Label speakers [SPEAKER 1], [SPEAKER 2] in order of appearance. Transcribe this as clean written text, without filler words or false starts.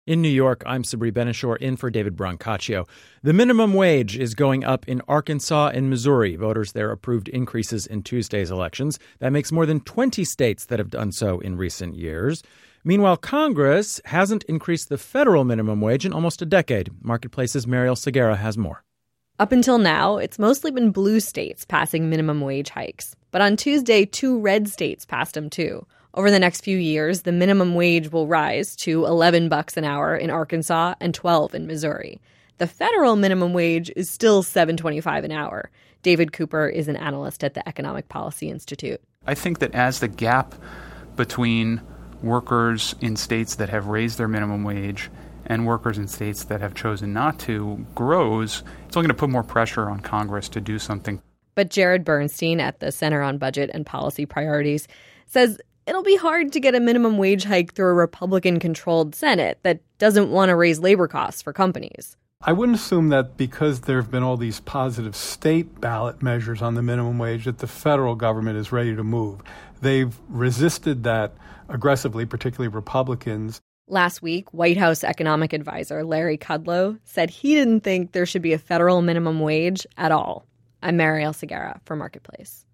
[SPEAKER 1] In New York, I'm Sabri Benishore in for David Brancaccio. The minimum wage is going up in Arkansas and Missouri. Voters there approved increases in Tuesday's elections. That makes more than 20 states that have done so in recent years. Meanwhile, Congress hasn't increased the federal minimum wage in almost a decade. Marketplace's Mariel Segura has more.
[SPEAKER 2] Up until now, it's mostly been blue states passing minimum wage hikes. But on Tuesday, 2 red states passed them too. Over the next few years, the minimum wage will rise to $11 an hour in Arkansas and $12 in Missouri. The federal minimum wage is still $7.25 an hour. David Cooper is an analyst at the Economic Policy Institute.
[SPEAKER 3] I think that as the gap between workers in states that have raised their minimum wage and workers in states that have chosen not to grows, it's only going to put more pressure on Congress to do something.
[SPEAKER 2] But Jared Bernstein at the Center on Budget and Policy Priorities says it'll be hard to get a minimum wage hike through a Republican-controlled Senate that doesn't want to raise labor costs for companies.
[SPEAKER 4] I wouldn't assume that because there have been all these positive state ballot measures on the minimum wage that the federal government is ready to move. They've resisted that aggressively, particularly Republicans.
[SPEAKER 2] Last week, White House economic advisor Larry Kudlow said he didn't think there should be a federal minimum wage at all. I'm Mariel Segura for Marketplace.